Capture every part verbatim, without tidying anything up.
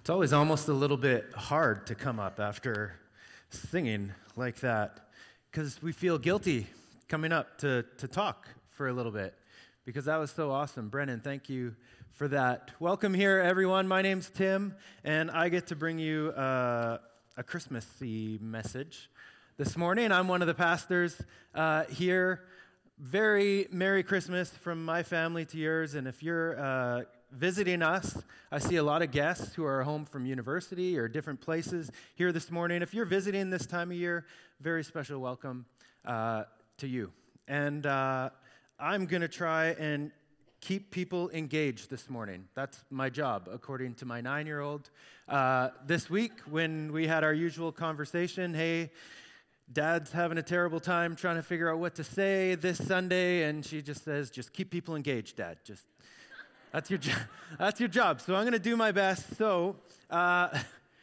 It's always almost a little bit hard to come up after singing like that because we feel guilty coming up to, to talk for a little bit because that was so awesome. Brennan, thank you for that. Welcome here, everyone. My name's Tim, and I get to bring you uh, a Christmassy message this morning. I'm one of the pastors uh, here. Very Merry Christmas from my family to yours, and if you're uh, visiting us, I see a lot of guests who are home from university or different places here this morning. If you're visiting this time of year, very special welcome uh, to you. And uh, I'm going to try and keep people engaged this morning. That's my job, according to my nine-year-old. Uh, this week, when we had our usual conversation, hey, Dad's having a terrible time trying to figure out what to say this Sunday, and she just says, just keep people engaged, Dad. Just That's your job. That's your job. So I'm going to do my best. So uh,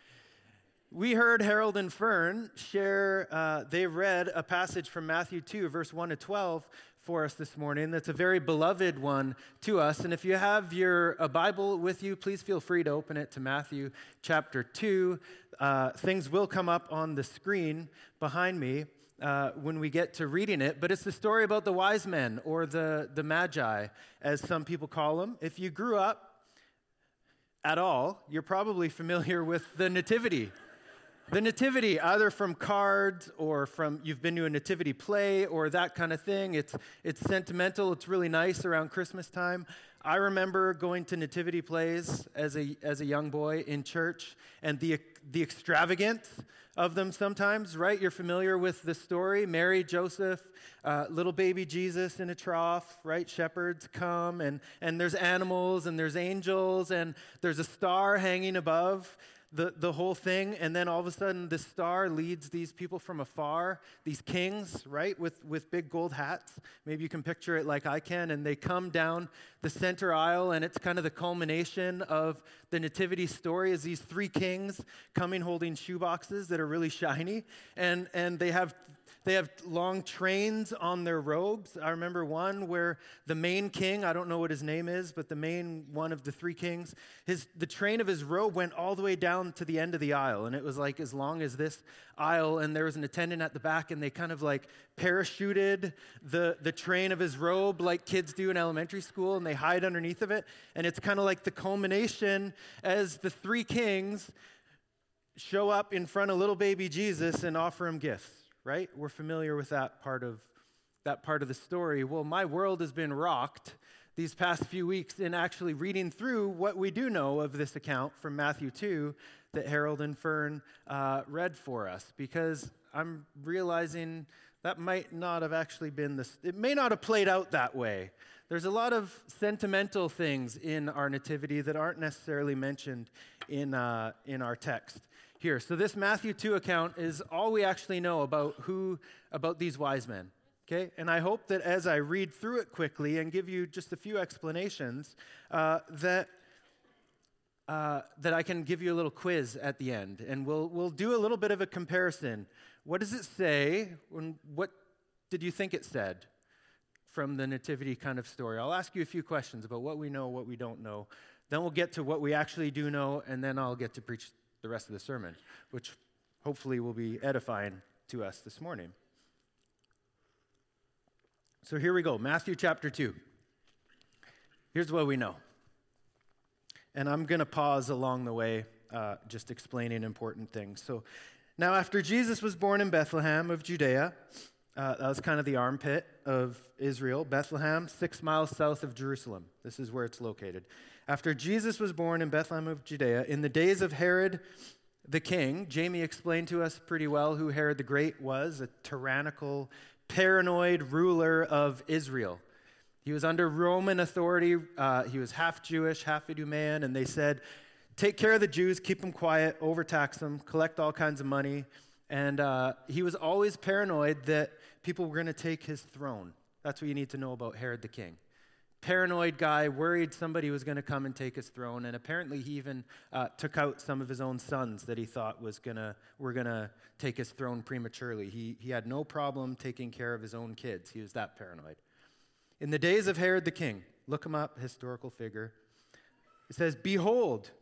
we heard Harold and Fern share. Uh, they read a passage from Matthew two, verse one to twelve, for us this morning. That's a very beloved one to us. And if you have your a Bible with you, please feel free to open it to Matthew chapter two. Uh, things will come up on the screen behind me Uh, when we get to reading it, but it's the story about the wise men, or the, the magi, as some people call them. If you grew up at all, you're probably familiar with the nativity. The nativity, either from cards or from, you've been to a nativity play or that kind of thing. It's, it's sentimental, it's really nice around Christmas time. I remember going to nativity plays as a, as a young boy in church, and the, the extravagance of them sometimes, right? You're familiar with the story. Mary, Joseph, uh, little baby Jesus in a trough, right? Shepherds come, and, and there's animals, and there's angels, and there's a star hanging above the, the whole thing, and then all of a sudden the star leads these people from afar, these kings, right, with, with big gold hats. Maybe you can picture it like I can, and they come down the center aisle, and it's kind of the culmination of the nativity story is these three kings coming holding shoeboxes that are really shiny, and, and they have They have long trains on their robes. I remember one where the main king, I don't know what his name is, but the main one of the three kings, his the train of his robe went all the way down to the end of the aisle, and it was like as long as this aisle, and there was an attendant at the back, and they kind of like parachuted the, the train of his robe like kids do in elementary school, and they hide underneath of it, and it's kind of like the culmination as the three kings show up in front of little baby Jesus and offer him gifts. Right? We're familiar with that part of that part of the story. Well, my world has been rocked these past few weeks in actually reading through what we do know of this account from Matthew two that Harold and Fern uh, read for us, because I'm realizing that might not have actually been this. It may not have played out that way. There's a lot of sentimental things in our nativity that aren't necessarily mentioned in uh, in our text here. So this Matthew two account is all we actually know about who, about these wise men, okay? And I hope that as I read through it quickly and give you just a few explanations, uh, that uh, that I can give you a little quiz at the end, and we'll we'll do a little bit of a comparison. What does it say? When, what did you think it said from the nativity kind of story? I'll ask you a few questions about what we know, what we don't know. Then we'll get to what we actually do know, and then I'll get to preach the rest of the sermon, which hopefully will be edifying to us this morning. So here we go, Matthew chapter two. Here's what we know. And I'm going to pause along the way, uh, just explaining important things. So now after Jesus was born in Bethlehem of Judea, uh, that was kind of the armpit of Israel, Bethlehem, six miles south of Jerusalem. This is where it's located. After Jesus was born in Bethlehem of Judea, in the days of Herod the king, Jamie explained to us pretty well who Herod the Great was, a tyrannical, paranoid ruler of Israel. He was under Roman authority. Uh, he was half Jewish, half Idumean, and they said, take care of the Jews, keep them quiet, overtax them, collect all kinds of money. And uh, he was always paranoid that people were going to take his throne. That's what you need to know about Herod the king. Paranoid guy, worried somebody was going to come and take his throne, and apparently he even uh, took out some of his own sons that he thought was gonna were gonna take his throne prematurely. He he had no problem taking care of his own kids. He was that paranoid. In the days of Herod the king, look him up, historical figure. It says, "Behold,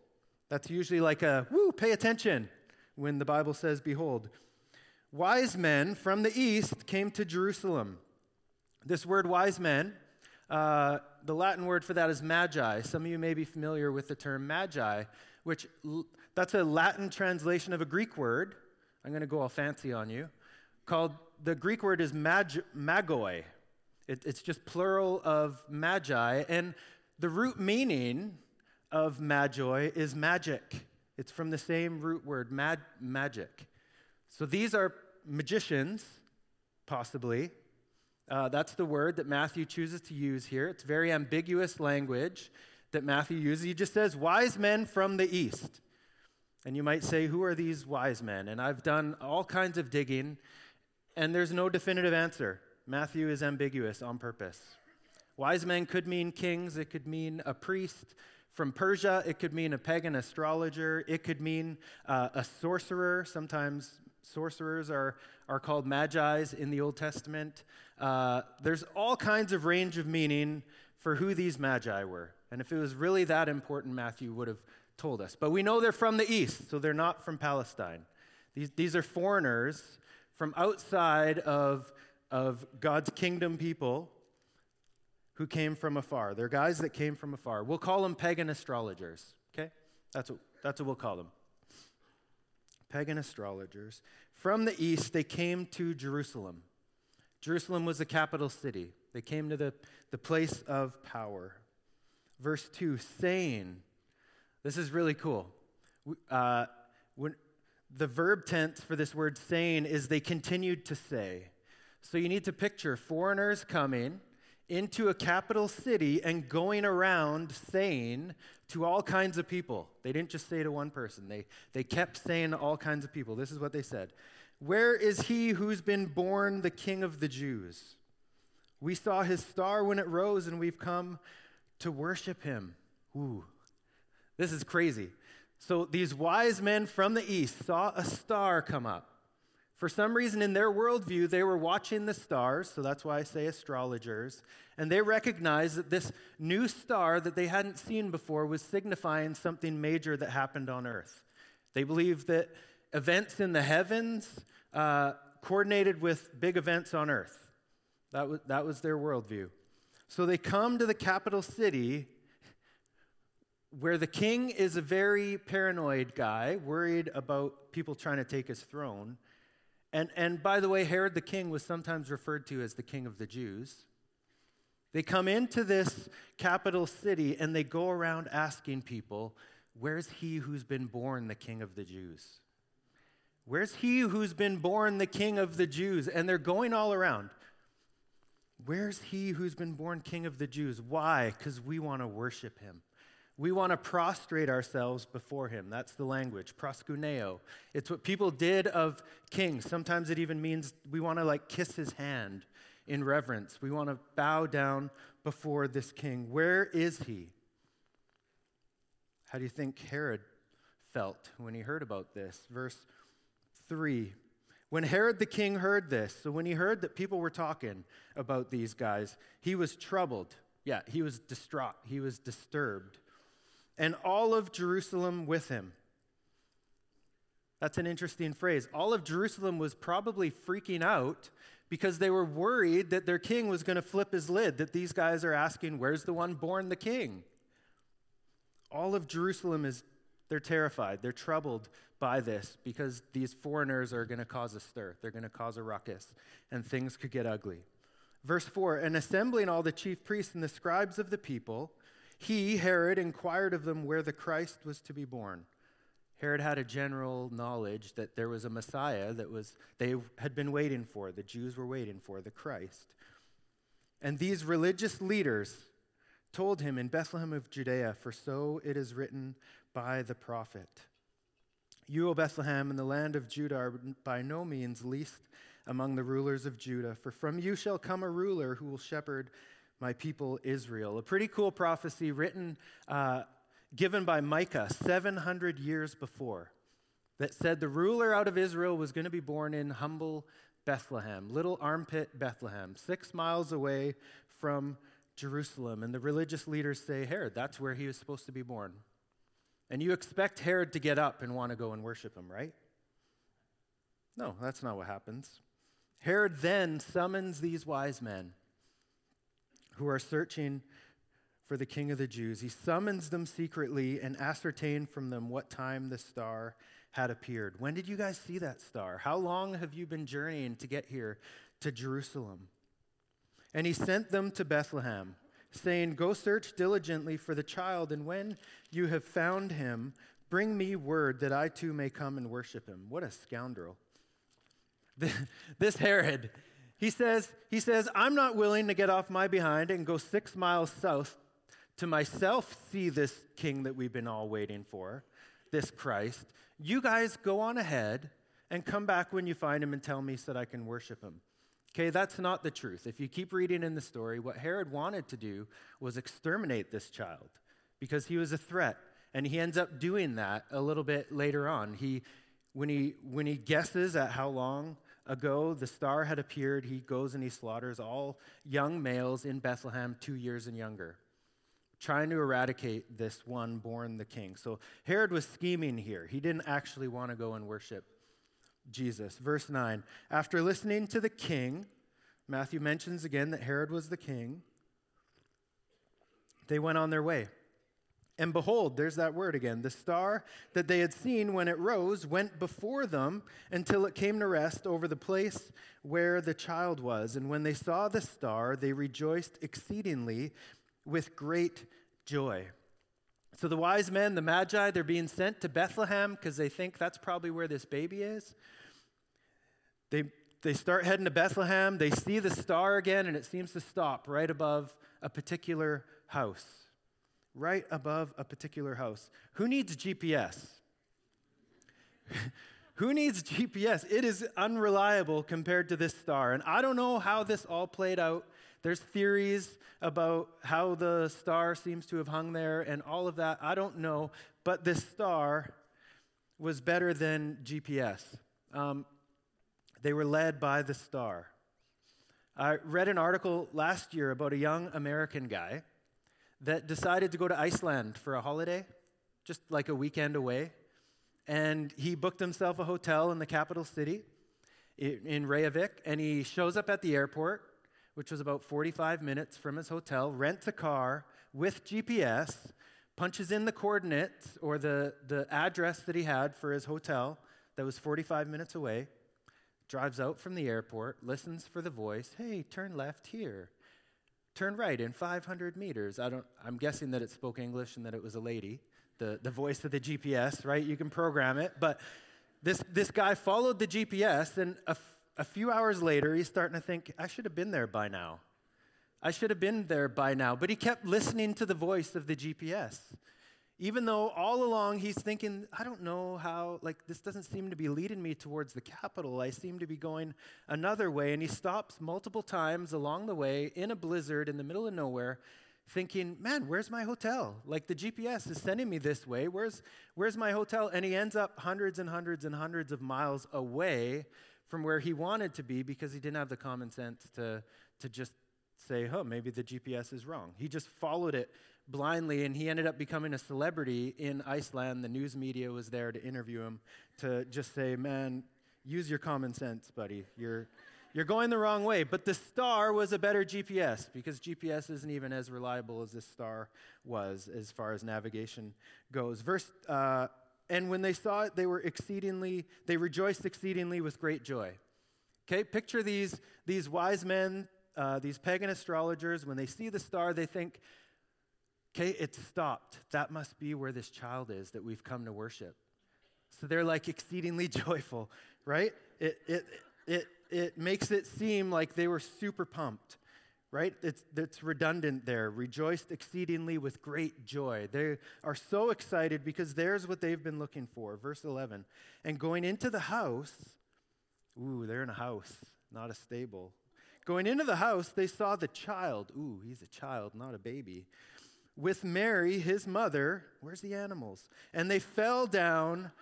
That's usually like a, woo, pay attention when the Bible says, behold. Wise men from the east came to Jerusalem. This word wise men, uh, the Latin word for that is magi. Some of you may be familiar with the term magi, which that's a Latin translation of a Greek word. I'm going to go all fancy on you. Called, the Greek word is mag, magoi. It, it's just plural of magi. And the root meaning of magoi is magic. It's from the same root word, mag, magic. So these are magicians, possibly. Uh, that's the word that Matthew chooses to use here. It's very ambiguous language that Matthew uses. He just says, wise men from the east. And you might say, who are these wise men? And I've done all kinds of digging, and there's no definitive answer. Matthew is ambiguous on purpose. Wise men could mean kings. It could mean a priest from Persia. It could mean a pagan astrologer. It could mean uh, a sorcerer. Sometimes sorcerers are, are called magi's in the Old Testament. Uh, there's all kinds of range of meaning for who these magi were. And if it was really that important, Matthew would have told us. But we know they're from the east, so they're not from Palestine. These, these are foreigners from outside of, of God's kingdom people who came from afar. They're guys that came from afar. We'll call them pagan astrologers, okay? That's what, that's what we'll call them. Pagan astrologers. From the east, they came to Jerusalem. Jerusalem was the capital city. They came to the, the place of power. Verse two, saying, this is really cool. Uh, when the verb tense for this word saying is they continued to say. So you need to picture foreigners coming into a capital city and going around saying to all kinds of people. They didn't just say to one person. They, they kept saying to all kinds of people. This is what they said. Where is he who's been born the King of the Jews? We saw his star when it rose, and we've come to worship him. Ooh, this is crazy. So these wise men from the east saw a star come up. For some reason, in their worldview, they were watching the stars, so that's why I say astrologers, and they recognized that this new star that they hadn't seen before was signifying something major that happened on earth. They believed that events in the heavens uh, coordinated with big events on earth. That was, that was their worldview. So they come to the capital city where the king is a very paranoid guy, worried about people trying to take his throne. And, and by the way, Herod the king was sometimes referred to as the king of the Jews. They come into this capital city and they go around asking people, where's he who's been born the king of the Jews? Where's he who's been born the king of the Jews? And they're going all around. Where's he who's been born king of the Jews? Why? Because we want to worship him. We want to prostrate ourselves before him. That's the language, proskuneo. It's what people did of kings. Sometimes it even means we want to like kiss his hand in reverence. We want to bow down before this king. Where is he? How do you think Herod felt when he heard about this? Verse three. When Herod the king heard this, so when he heard that people were talking about these guys, he was troubled. Yeah, he was distraught. He was disturbed. And all of Jerusalem with him. That's an interesting phrase. All of Jerusalem was probably freaking out because they were worried that their king was going to flip his lid, that these guys are asking, where's the one born the king? All of Jerusalem is, they're terrified. They're troubled by this because these foreigners are going to cause a stir. They're going to cause a ruckus, and things could get ugly. Verse four, and assembling all the chief priests and the scribes of the people, he, Herod, inquired of them where the Christ was to be born. Herod had a general knowledge that there was a Messiah that was they had been waiting for, the Jews were waiting for, the Christ. And these religious leaders told him in Bethlehem of Judea, for so it is written by the prophet. You, O Bethlehem, in the land of Judah, are by no means least among the rulers of Judah, for from you shall come a ruler who will shepherd my people Israel. A pretty cool prophecy written, uh, given by Micah seven hundred years before that said the ruler out of Israel was going to be born in humble Bethlehem, little armpit Bethlehem, six miles away from Jerusalem. And the religious leaders say, Herod, that's where he was supposed to be born. And you expect Herod to get up and want to go and worship him, right? No, that's not what happens. Herod then summons these wise men who are searching for the King of the Jews. He summons them secretly and ascertained from them what time the star had appeared. When did you guys see that star? How long have you been journeying to get here to Jerusalem? And he sent them to Bethlehem, saying, "Go search diligently for the child, and when you have found him, bring me word that I too may come and worship him." What a scoundrel. This Herod, he says, he says, "I'm not willing to get off my behind and go six miles south to myself see this king that we've been all waiting for, this Christ. You guys go on ahead and come back when you find him and tell me so that I can worship him." Okay, that's not the truth. If you keep reading in the story, what Herod wanted to do was exterminate this child because he was a threat. And he ends up doing that a little bit later on. He, when he, when he guesses at how long ago the star had appeared, he goes and he slaughters all young males in Bethlehem two years and younger, trying to eradicate this one born the king. So Herod was scheming here. He didn't actually want to go and worship Jesus. Verse nine, after listening to the king, Matthew mentions again that Herod was the king, they went on their way. And behold, there's that word again, the star that they had seen when it rose went before them until it came to rest over the place where the child was. And when they saw the star, they rejoiced exceedingly with great joy. So the wise men, the magi, they're being sent to Bethlehem because they think that's probably where this baby is. They, they start heading to Bethlehem. They see the star again, and it seems to stop right above a particular house. Right above a particular house. Who needs G P S? Who needs G P S? It is unreliable compared to this star. And I don't know how this all played out. There's theories about how the star seems to have hung there and all of that. I don't know. But this star was better than G P S. Um, they were led by the star. I read an article last year about a young American guy that decided to go to Iceland for a holiday, just like a weekend away. And he booked himself a hotel in the capital city, in Reykjavik, and he shows up at the airport, which was about forty-five minutes from his hotel, rents a car with G P S, punches in the coordinates or the, the address that he had for his hotel that was forty-five minutes away, drives out from the airport, listens for the voice, "Hey, turn left here. Turn right in five hundred meters. I don't, I'm guessing that it spoke English and that it was a lady, the, the voice of the G P S, right? You can program it. But this, this guy followed the G P S, and a, f- a few hours later, he's starting to think, I should have been there by now. I should have been there by now. But he kept listening to the voice of the G P S. Even though all along he's thinking, I don't know how, like, this doesn't seem to be leading me towards the capital. I seem to be going another way. And he stops multiple times along the way in a blizzard in the middle of nowhere, thinking, man, where's my hotel? Like, the G P S is sending me this way. Where's, where's my hotel? And he ends up hundreds and hundreds and hundreds of miles away from where he wanted to be because he didn't have the common sense to, to just say, oh, maybe the G P S is wrong. He just followed it blindly, and he ended up becoming a celebrity in Iceland. The news media was there to interview him, to just say, man, use your common sense, buddy. You're you're going the wrong way. But the star was a better G P S because G P S isn't even as reliable as this star was as far as navigation goes. Verse, uh, and when they saw it, they were exceedingly, they rejoiced exceedingly with great joy. Okay, picture these, these wise men, uh, these pagan astrologers. When they see the star, they think, okay, it stopped. That must be where this child is that we've come to worship. So they're like exceedingly joyful, right? It it it it makes it seem like they were super pumped, right? It's it's redundant there. Rejoiced exceedingly with great joy. They are so excited because there's what they've been looking for. Verse eleven. And going into the house, ooh, they're in a house, not a stable. Going into the house, they saw the child. Ooh, he's a child, not a baby. With Mary, his mother, where's the animals? And they fell down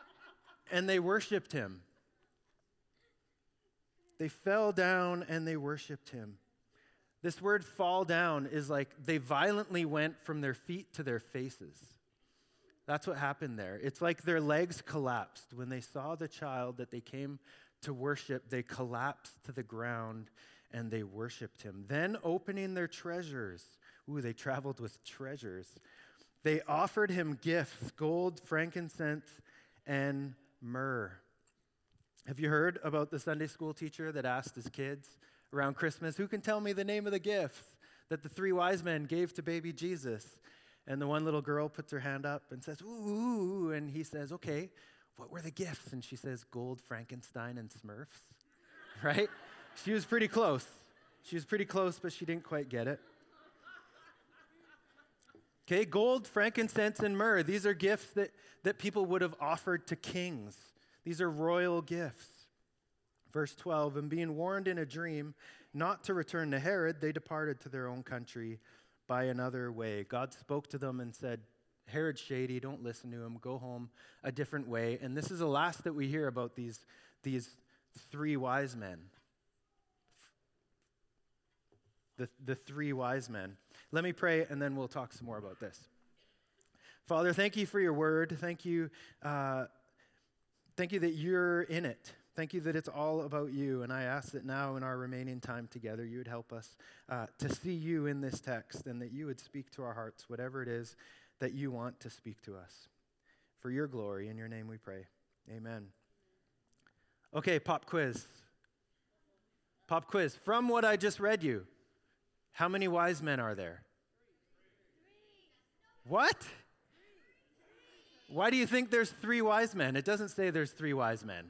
and they worshiped him. They fell down and they worshiped him. This word fall down is like they violently went from their feet to their faces. That's what happened there. It's like their legs collapsed. When they saw the child that they came to worship, they collapsed to the ground and they worshiped him. Then, opening their treasures, ooh, they traveled with treasures. They offered him gifts, gold, frankincense, and myrrh. Have you heard about the Sunday school teacher that asked his kids around Christmas, who can tell me the name of the gifts that the three wise men gave to baby Jesus? And the one little girl puts her hand up and says, ooh, ooh, and he says, okay, what were the gifts? And she says, gold, Frankenstein, and Smurfs, right? She was pretty close. She was pretty close, but she didn't quite get it. Okay, gold, frankincense, and myrrh. These are gifts that, that people would have offered to kings. These are royal gifts. Verse twelve, and being warned in a dream not to return to Herod, they departed to their own country by another way. God spoke to them and said, Herod's shady, don't listen to him, go home a different way. And this is the last that we hear about these, these three wise men. The, the three wise men. Let me pray, and then we'll talk some more about this. Father, thank you for your word. Thank you, uh, thank you that you're in it. Thank you that it's all about you, and I ask that now in our remaining time together, you would help us uh, to see you in this text, and that you would speak to our hearts, whatever it is that you want to speak to us. For your glory, in your name we pray. Amen. Okay, pop quiz. Pop quiz. From what I just read you, how many wise men are there? What? Why do you think there's three wise men? It doesn't say there's three wise men.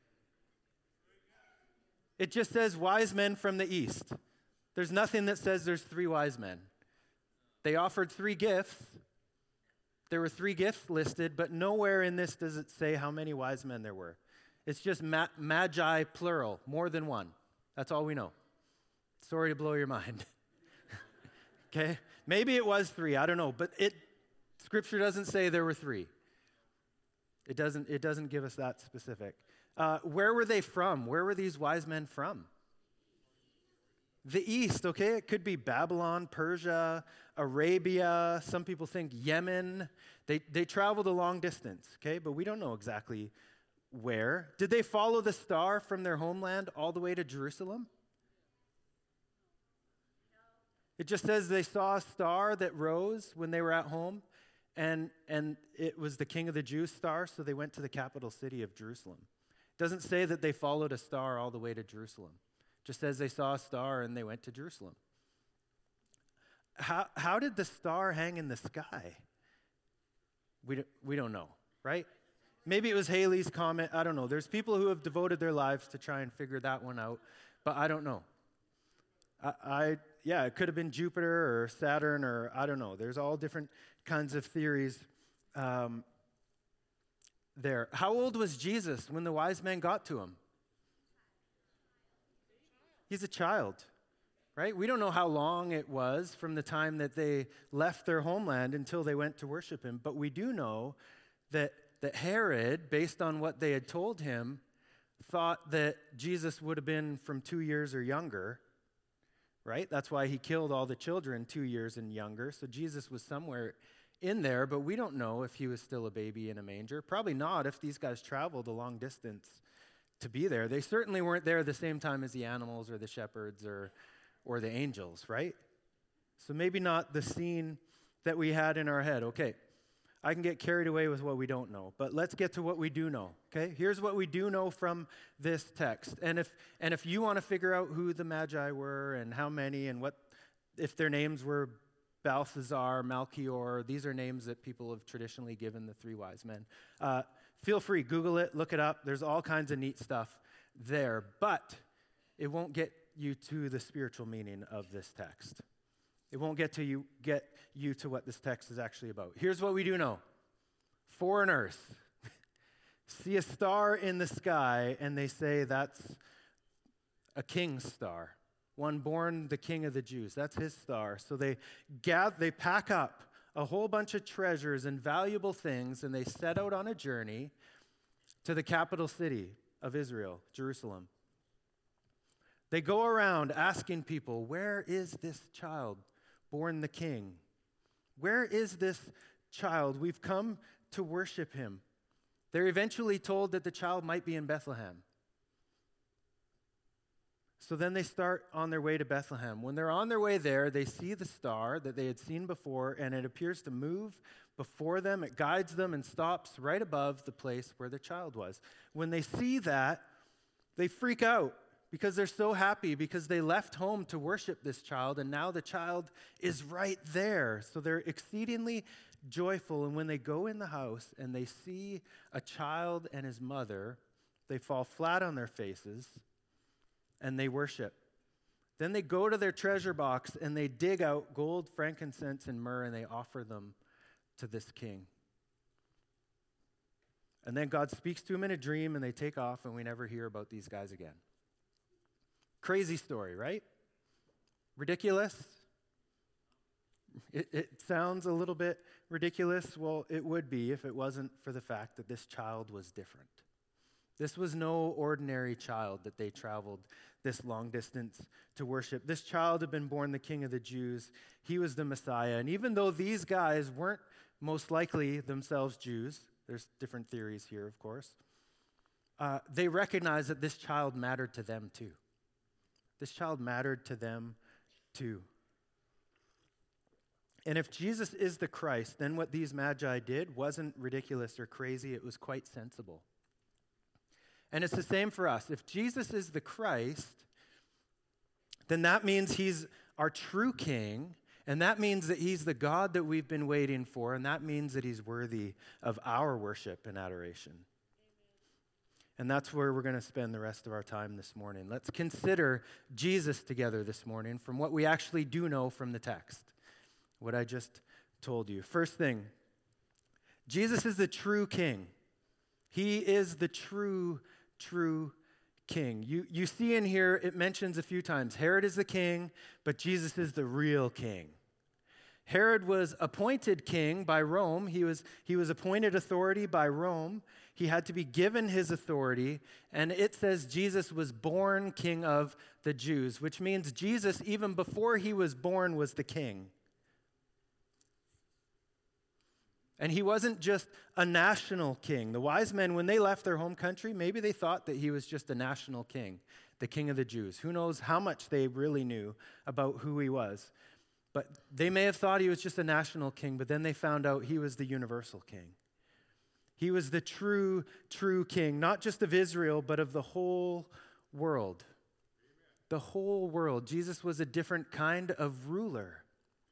It just says wise men from the east. There's nothing that says there's three wise men. They offered three gifts. There were three gifts listed, but nowhere in this does it say how many wise men there were. It's just ma- magi, plural, more than one. That's all we know. Sorry to blow your mind. Okay? Maybe it was three, I don't know, but it Scripture doesn't say there were three. It doesn't, it doesn't give us that specific. Uh, where were they from? Where were these wise men from? The east, okay? It could be Babylon, Persia, Arabia. Some people think Yemen. They, they traveled a long distance, okay? But we don't know exactly where. Did they follow the star from their homeland all the way to Jerusalem? It just says they saw a star that rose when they were at home, and, and it was the King of the Jews star, so they went to the capital city of Jerusalem. It doesn't say that they followed a star all the way to Jerusalem. It just says they saw a star and they went to Jerusalem. How, how did the star hang in the sky? We don't, we don't know, right? Maybe it was Halley's Comet. I don't know. There's people who have devoted their lives to try and figure that one out, but I don't know. I, I yeah, it could have been Jupiter or Saturn or I don't know. There's all different kinds of theories um, there. How old was Jesus when the wise men got to him? He's a child, right? We don't know how long it was from the time that they left their homeland until they went to worship him, but we do know that, that Herod, based on what they had told him, thought that Jesus would have been from two years or younger, right? That's why he killed all the children two years and younger, so Jesus was somewhere in there, but we don't know if he was still a baby in a manger. Probably not if these guys traveled a long distance to be there. They certainly weren't there the same time as the animals or the shepherds or, or the angels, right? So maybe not the scene that we had in our head. Okay, I can get carried away with what we don't know, but let's get to what we do know, okay? Here's what we do know from this text. And if and if you want to figure out who the Magi were and how many and what, if their names were Balthazar, Melchior, these are names that people have traditionally given the three wise men. Uh, feel free, Google it, look it up. There's all kinds of neat stuff there, but it won't get you to the spiritual meaning of this text. It won't get to you get you to what this text is actually about. Here's what we do know. Foreigners see a star in the sky, and they say that's a king's star. One born the King of the Jews. That's his star. So they gather, they pack up a whole bunch of treasures and valuable things, and they set out on a journey to the capital city of Israel, Jerusalem. They go around asking people, where is this child born the king? Where is this child? We've come to worship him. They're eventually told that the child might be in Bethlehem. So then they start on their way to Bethlehem. When they're on their way there, they see the star that they had seen before, and it appears to move before them. It guides them and stops right above the place where the child was. When they see that, they freak out because they're so happy because they left home to worship this child, and now the child is right there. So they're exceedingly joyful, and when they go in the house and they see a child and his mother, they fall flat on their faces and they worship. Then they go to their treasure box and they dig out gold, frankincense, and myrrh, and they offer them to this king. And then God speaks to him in a dream, and they take off, and we never hear about these guys again. Crazy story, right? Ridiculous? It, it sounds a little bit ridiculous. Well, it would be if it wasn't for the fact that this child was different. This was no ordinary child that they traveled this long distance to worship. This child had been born the King of the Jews. He was the Messiah. And even though these guys weren't most likely themselves Jews, there's different theories here, of course, uh, they recognized that this child mattered to them too. This child mattered to them too. And if Jesus is the Christ, then what these magi did wasn't ridiculous or crazy. It was quite sensible. And it's the same for us. If Jesus is the Christ, then that means he's our true king, and that means that he's the God that we've been waiting for, and that means that he's worthy of our worship and adoration. Amen. And that's where we're going to spend the rest of our time this morning. Let's consider Jesus together this morning from what we actually do know from the text, what I just told you. First thing, Jesus is the true king. He is the true true king. You, you see in here, it mentions a few times, Herod is the king, but Jesus is the real king. Herod was appointed king by Rome. He was, he was appointed authority by Rome. He had to be given his authority, and it says Jesus was born king of the Jews, which means Jesus, even before he was born, was the king. And he wasn't just a national king. The wise men, when they left their home country, maybe they thought that he was just a national king, the king of the Jews. Who knows how much they really knew about who he was. But they may have thought he was just a national king, but then they found out he was the universal king. He was the true, true king, not just of Israel, but of the whole world. The whole world. Jesus was a different kind of ruler.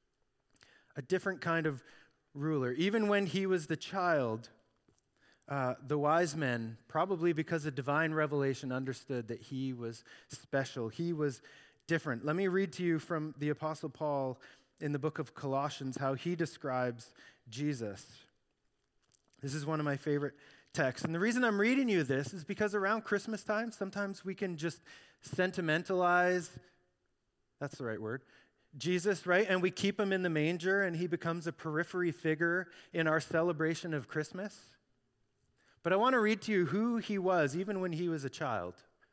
A different kind of ruler. Even when he was the child, uh, the wise men, probably because of divine revelation, understood that he was special. He was different. Let me read to you from the Apostle Paul in the book of Colossians how he describes Jesus. This is one of my favorite texts. And the reason I'm reading you this is because around Christmas time, sometimes we can just sentimentalize, that's the right word, Jesus, right? And we keep him in the manger, and he becomes a periphery figure in our celebration of Christmas. But I want to read to you who he was, even when he was a child,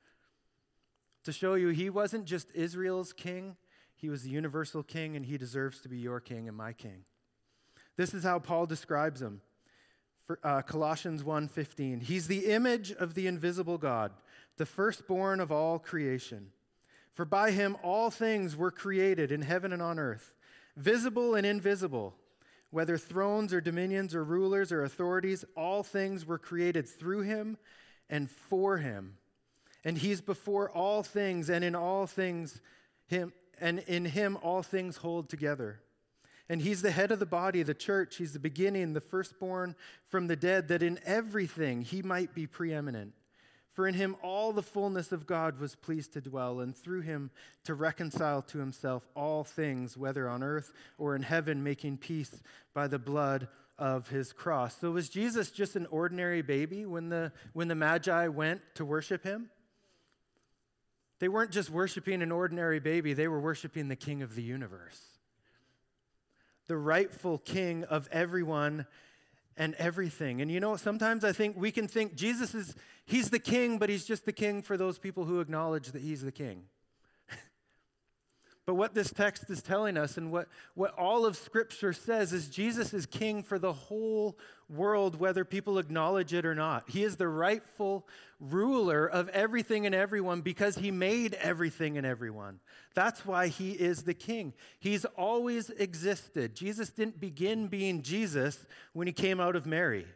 to show you he wasn't just Israel's king, he was the universal king, and he deserves to be your king and my king. This is how Paul describes him. For, uh, Colossians one fifteen, he's the image of the invisible God, the firstborn of all creation. For by him all things were created in heaven and on earth, visible and invisible, whether thrones or dominions or rulers or authorities, all things were created through him and for him. And he's before all things, and in all things him and in him all things hold together. And he's the head of the body, the church. He's the beginning, the firstborn from the dead, that in everything he might be preeminent. For in him all the fullness of God was pleased to dwell, and through him to reconcile to himself all things, whether on earth or in heaven, making peace by the blood of his cross. So was Jesus just an ordinary baby when the, when the Magi went to worship him? They weren't just worshiping an ordinary baby, they were worshiping the King of the universe, the rightful king of everyone and everything. And you know, sometimes I think we can think Jesus is, he's the king, but he's just the king for those people who acknowledge that he's the king. But what this text is telling us and what, what all of Scripture says is Jesus is king for the whole world, whether people acknowledge it or not. He is the rightful ruler of everything and everyone because he made everything and everyone. That's why he is the king. He's always existed. Jesus didn't begin being Jesus when he came out of Mary.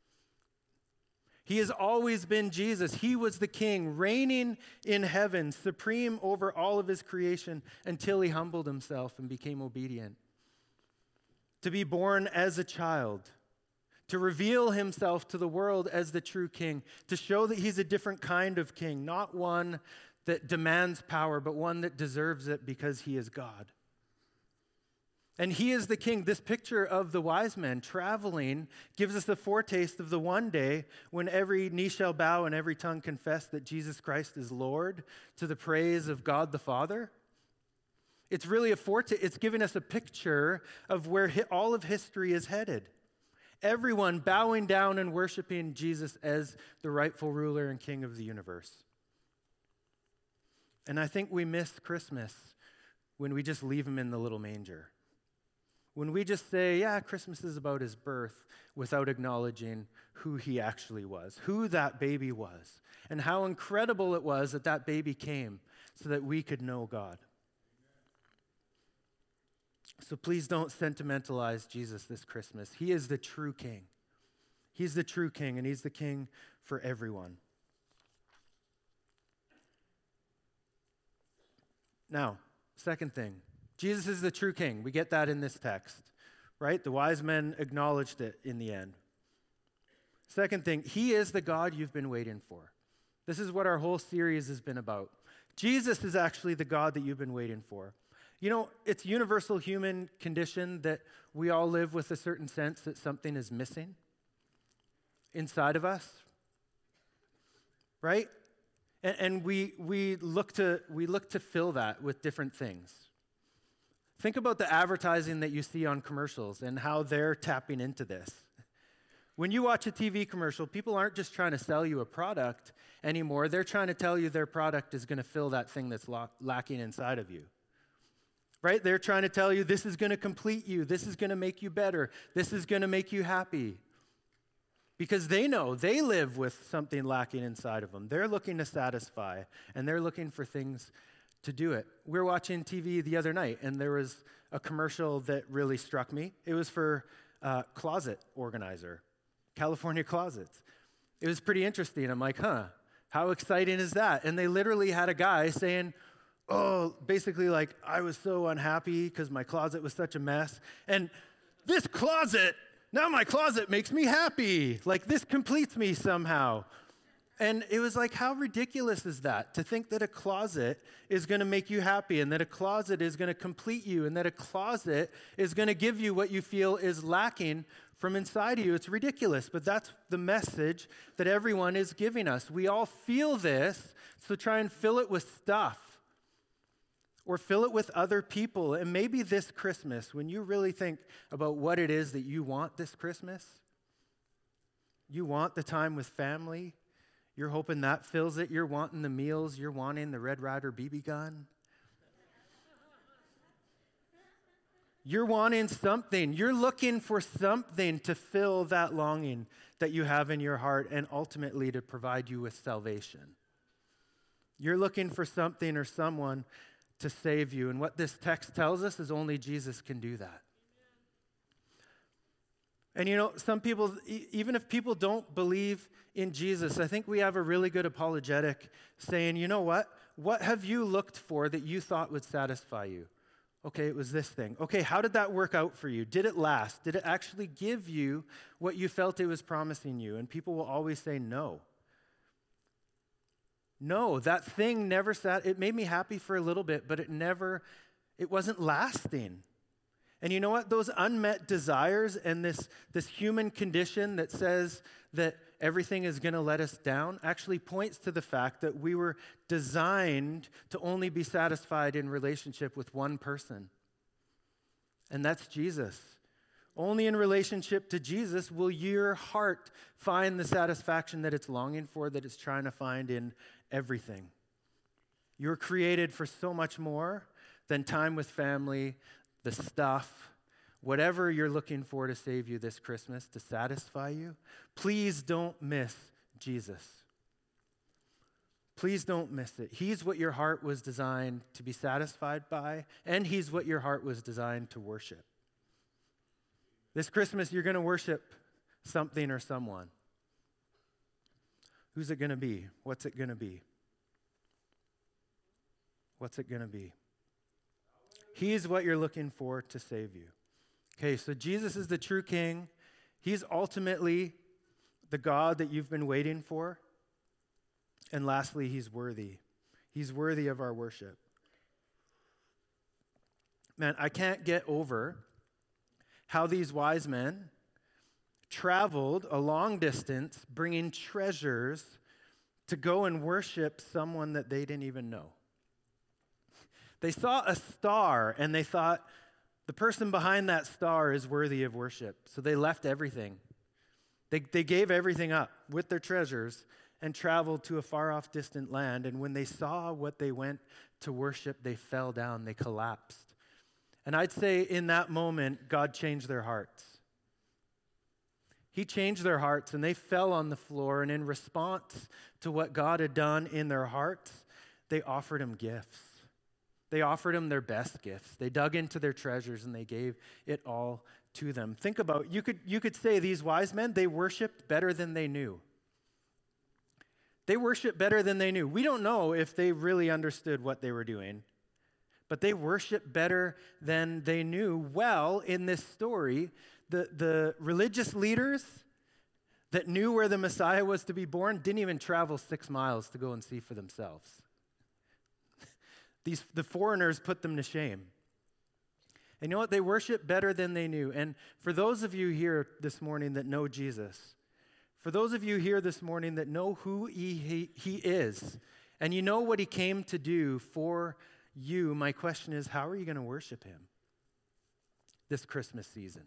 He has always been Jesus. He was the king, reigning in heaven, supreme over all of his creation until he humbled himself and became obedient. To be born as a child, to reveal himself to the world as the true king, to show that he's a different kind of king, not one that demands power, but one that deserves it because he is God. And he is the king. This picture of the wise men traveling gives us a foretaste of the one day when every knee shall bow and every tongue confess that Jesus Christ is Lord to the praise of God the Father. It's really a foretaste. It's giving us a picture of where hi- all of history is headed. Everyone bowing down and worshiping Jesus as the rightful ruler and king of the universe. And I think we miss Christmas when we just leave him in the little manger. When we just say, yeah, Christmas is about his birth, without acknowledging who he actually was, who that baby was, and how incredible it was that that baby came so that we could know God. So please don't sentimentalize Jesus this Christmas. He is the true king. He's the true king, and he's the king for everyone. Now, second thing. Jesus is the true king. We get that in this text, right? The wise men acknowledged it in the end. Second thing, he is the God you've been waiting for. This is what our whole series has been about. Jesus is actually the God that you've been waiting for. You know, it's universal human condition that we all live with a certain sense that something is missing inside of us, right? And, and we we look to we look to fill that with different things. Think about the advertising that you see on commercials and how they're tapping into this. When you watch a T V commercial, people aren't just trying to sell you a product anymore. They're trying to tell you their product is going to fill that thing that's lock, lacking inside of you. Right? They're trying to tell you this is going to complete you. This is going to make you better. This is going to make you happy. Because they know they live with something lacking inside of them. They're looking to satisfy, and they're looking for things to do it. We were watching T V the other night, and there was a commercial that really struck me. It was for uh, Closet Organizer, California Closets. It was pretty interesting. I'm like, huh, how exciting is that? And they literally had a guy saying, oh, basically like, I was so unhappy because my closet was such a mess. And this closet, now my closet makes me happy. Like, this completes me somehow. And it was like, how ridiculous is that? To think that a closet is going to make you happy and that a closet is going to complete you and that a closet is going to give you what you feel is lacking from inside of you. It's ridiculous, but that's the message that everyone is giving us. We all feel this, so try and fill it with stuff or fill it with other people. And maybe this Christmas, when you really think about what it is that you want this Christmas, you want the time with family. You're hoping that fills it. You're wanting the meals. You're wanting the Red Ryder B B gun. You're wanting something. You're looking for something to fill that longing that you have in your heart and ultimately to provide you with salvation. You're looking for something or someone to save you. And what this text tells us is only Jesus can do that. And you know, some people, even if people don't believe in Jesus, I think we have a really good apologetic saying, you know what? What have you looked for that you thought would satisfy you? Okay, it was this thing. Okay, how did that work out for you? Did it last? Did it actually give you what you felt it was promising you? And people will always say no. No, that thing never sat, it made me happy for a little bit, but it never, it wasn't lasting. And you know what? Those unmet desires and this, this human condition that says that everything is going to let us down actually points to the fact that we were designed to only be satisfied in relationship with one person. And that's Jesus. Only in relationship to Jesus will your heart find the satisfaction that it's longing for, that it's trying to find in everything. You're created for so much more than time with family, the stuff, whatever you're looking for to save you this Christmas, to satisfy you, please don't miss Jesus. Please don't miss it. He's what your heart was designed to be satisfied by, and he's what your heart was designed to worship. This Christmas, you're going to worship something or someone. Who's it going to be? What's it going to be? What's it going to be? He's what you're looking for to save you. Okay, so Jesus is the true King. He's ultimately the God that you've been waiting for. And lastly, he's worthy. He's worthy of our worship. Man, I can't get over how these wise men traveled a long distance bringing treasures to go and worship someone that they didn't even know. They saw a star and they thought, the person behind that star is worthy of worship. So they left everything. They, they gave everything up with their treasures and traveled to a far-off distant land. And when they saw what they went to worship, they fell down, they collapsed. And I'd say in that moment, God changed their hearts. He changed their hearts, and they fell on the floor. And in response to what God had done in their hearts, they offered him gifts. They offered him their best gifts. They dug into their treasures, and they gave it all to them. Think about, you could, you could say these wise men, they worshiped better than they knew. They worshiped better than they knew. We don't know if they really understood what they were doing, but they worshiped better than they knew. Well, in this story, the, the religious leaders that knew where the Messiah was to be born didn't even travel six miles to go and see for themselves. These, the foreigners put them to shame. And you know what? They worshiped better than they knew. And for those of you here this morning that know Jesus, for those of you here this morning that know who he, he, he is, and you know what he came to do for you, my question is, how are you going to worship him this Christmas season?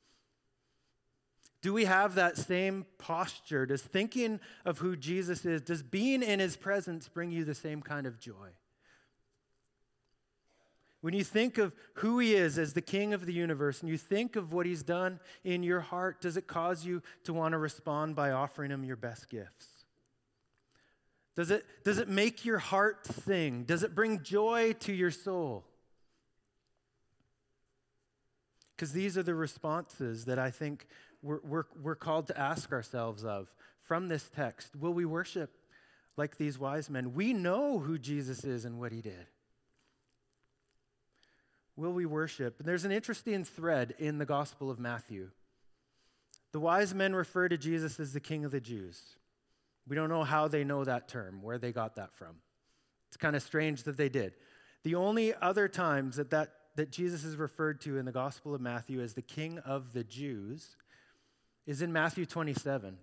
Do we have that same posture? Does thinking of who Jesus is, does being in his presence bring you the same kind of joy? When you think of who he is as the King of the universe, and you think of what he's done in your heart, does it cause you to want to respond by offering him your best gifts? Does it, does it make your heart sing? Does it bring joy to your soul? Because these are the responses that I think we're, we're, we're called to ask ourselves of from this text. Will we worship like these wise men? We know who Jesus is and what he did. Will we worship? And there's an interesting thread in the Gospel of Matthew. The wise men refer to Jesus as the King of the Jews. We don't know how they know that term, where they got that from. It's kind of strange that they did. The only other times that, that, that Jesus is referred to in the Gospel of Matthew as the King of the Jews is in Matthew twenty-seven.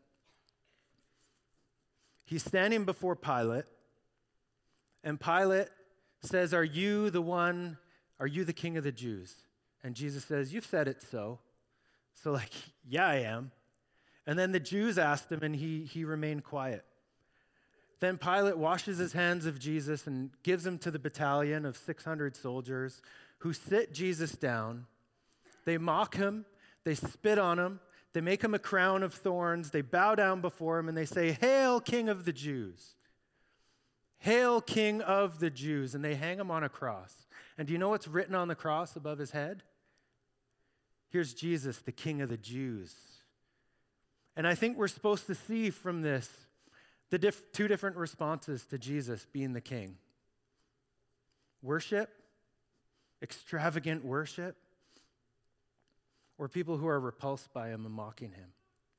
He's standing before Pilate, and Pilate says, "Are you the one... Are you the King of the Jews?" And Jesus says, "You've said it so." So like, yeah, I am. And then the Jews asked him, and he, he remained quiet. Then Pilate washes his hands of Jesus and gives him to the battalion of six hundred soldiers who sit Jesus down. They mock him. They spit on him. They make him a crown of thorns. They bow down before him, and they say, "Hail, King of the Jews. Hail, King of the Jews." And they hang him on a cross. And do you know what's written on the cross above his head? Here's Jesus, the King of the Jews. And I think we're supposed to see from this the diff- two different responses to Jesus being the King. Worship, extravagant worship, or people who are repulsed by him and mocking him.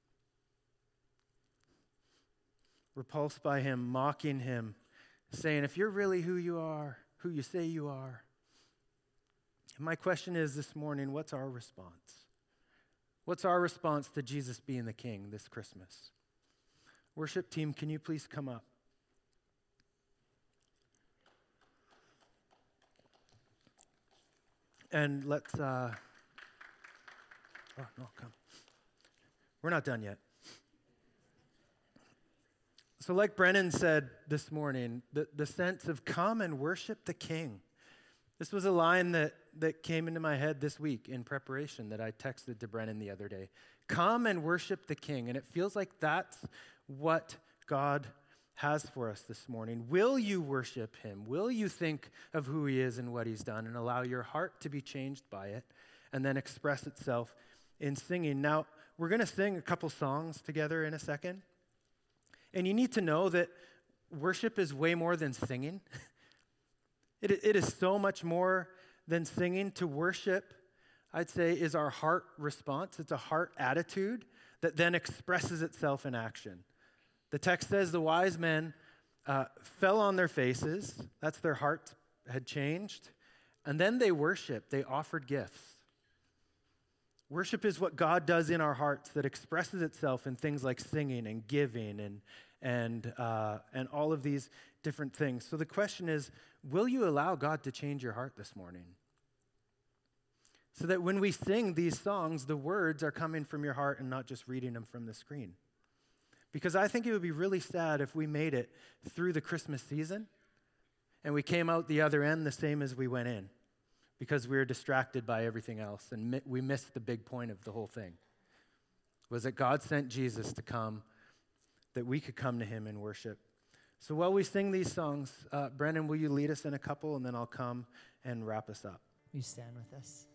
Repulsed by him, mocking him, saying, if you're really who you are, who you say you are. And my question is this morning, what's our response? What's our response to Jesus being the King this Christmas? Worship team, can you please come up? And let's, uh, oh, no, come. We're not done yet. So like Brennan said this morning, the, the sense of come and worship the King This was a line that, that came into my head this week in preparation that I texted to Brennan the other day. Come and worship the King. And it feels like that's what God has for us this morning. Will you worship him? Will you think of who he is and what he's done and allow your heart to be changed by it and then express itself in singing? Now, we're going to sing a couple songs together in a second. And you need to know that worship is way more than singing. It, it is so much more than singing. To worship, I'd say, is our heart response. It's a heart attitude that then expresses itself in action. The text says the wise men uh, fell on their faces. That's their heart had changed. And then they worshiped. They offered gifts. Worship is what God does in our hearts that expresses itself in things like singing and giving and and uh, and all of these different things. So the question is, will you allow God to change your heart this morning? So that when we sing these songs, the words are coming from your heart and not just reading them from the screen. Because I think it would be really sad if we made it through the Christmas season and we came out the other end the same as we went in because we were distracted by everything else and mi- we missed the big point of the whole thing, was that God sent Jesus to come, that we could come to him and worship. So while we sing these songs, uh, Brennan, will you lead us in a couple, and then I'll come and wrap us up. You stand with us.